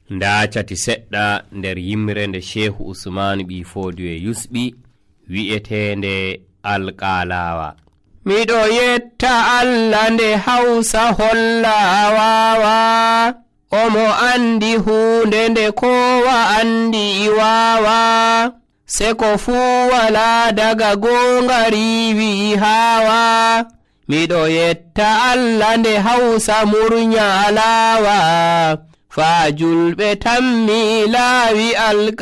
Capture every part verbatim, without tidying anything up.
nda cati seɗɗa nder yimre nde Shehu Usman ɓi Fodiyo yusɓi wi'etende alƙalawa. Miɗo yetta Allah nde hausa holla wawa, omo andi hunde nde kowa andi iwawa, se ko fuu wala daga gonga riwi hawa. Miɗo yetta Allah nde hausa murnya alawa, fa julɓe tammi laawi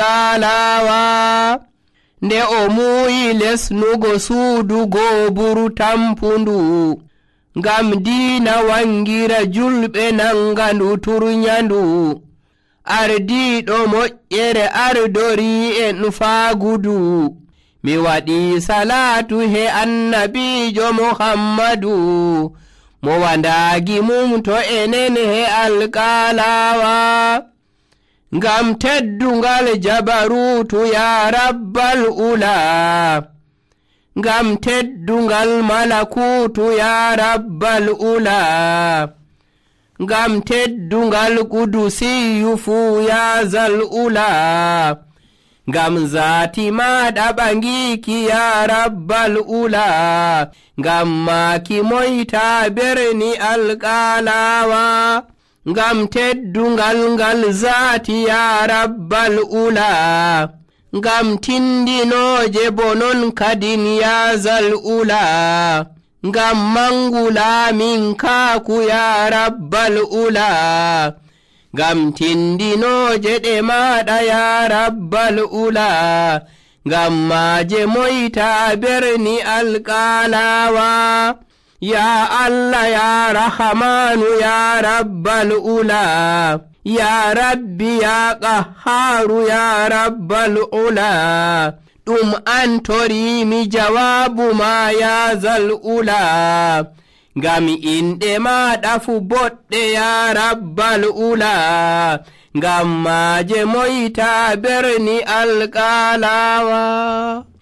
alƙalawa. Nde o muuyi lesnugo suudugo buru tampundu, ngam diina wangira julɓe nangandu turnyandu. Ardiɗo moƴƴere ardori en faagudu, mi waɗi salatu he annabijo Muhammadu, mo wandagi mum to enen he alƙalawa. Ngam teddungal jabarutu ya rabbal ula, ngam teddungal malakutu ya rabbal ula, ngam teddungal kudusiyu fu ya zal ula, ngam zati maɗa ɓangiki ya rabbal ula, ngam maki moyta berni alƙalawa. Ngam teddungal ngal zati ya rabbal ula, ngam tindinoje bonon kadin ya zal ula, ngam mangula min kaku ya rabbal ula, ngam tindinoje ɗe maɗa ya rabbal ula, ngam maje moyta berni alƙalawa. Ya Allah ya Rahmanu ya rabbal ula, ya Rabbi ya Qahharu ya rabbal ula, ɗum an torimi jawabu ma ya zal ula, ngam inɗe maɗa fu boɗɗe ya rabbal ula, ngam maje moyta berni alƙalawa.